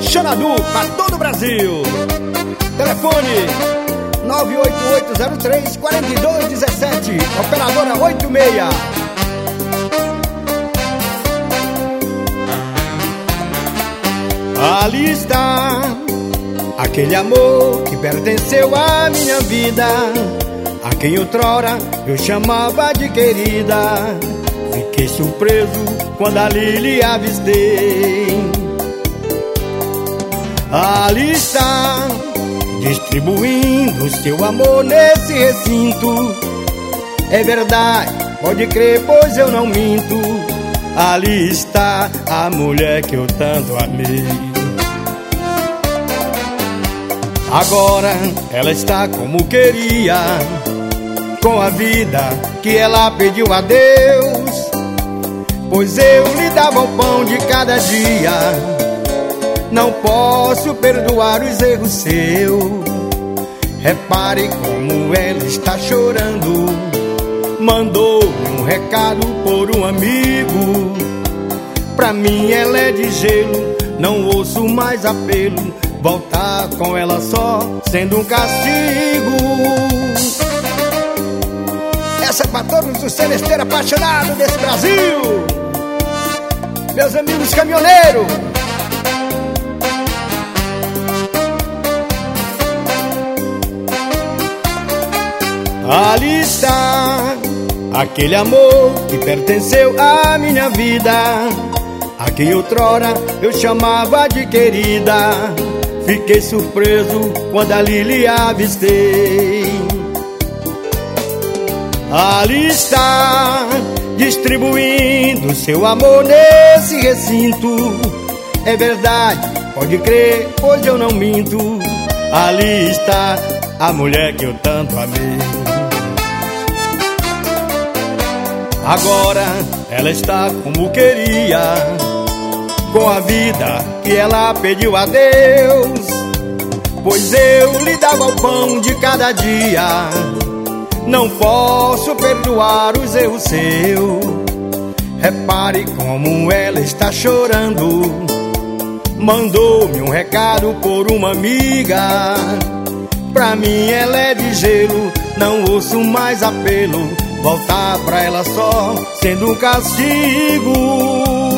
Xanadu, pra todo o Brasil. Telefone 98803-4217, operadora 86. Ali está aquele amor que pertenceu à minha vida, a quem outrora eu chamava de querida. Fiquei surpreso quando ali lhe avistei. Ali está, distribuindo seu amor nesse recinto. É verdade, pode crer, pois eu não minto. Ali está a mulher que eu tanto amei. Agora ela está como queria, com a vida que ela pediu a Deus. Pois eu lhe dava o pão de cada dia. Não posso perdoar os erros seus. Repare como ela está chorando. Mandou um recado por um amigo. Pra mim ela é de gelo, não ouço mais apelo. Voltar com ela só sendo um castigo. Essa é pra todos os celesteiros apaixonados desse Brasil, meus amigos caminhoneiros. Ali está aquele amor que pertenceu à minha vida, a quem outrora eu chamava de querida. Fiquei surpreso quando ali lhe avistei. Ali está, distribuindo seu amor nesse recinto. É verdade, pode crer, pois eu não minto. Ali está a mulher que eu tanto amei. Agora ela está como queria, com a vida que ela pediu a Deus. Pois eu lhe dava o pão de cada dia. Não posso perdoar os erros seus. Repare como ela está chorando. Mandou-me um recado por uma amiga. Pra mim ela é de gelo, não ouço mais apelo. Voltar pra ela só sendo um castigo.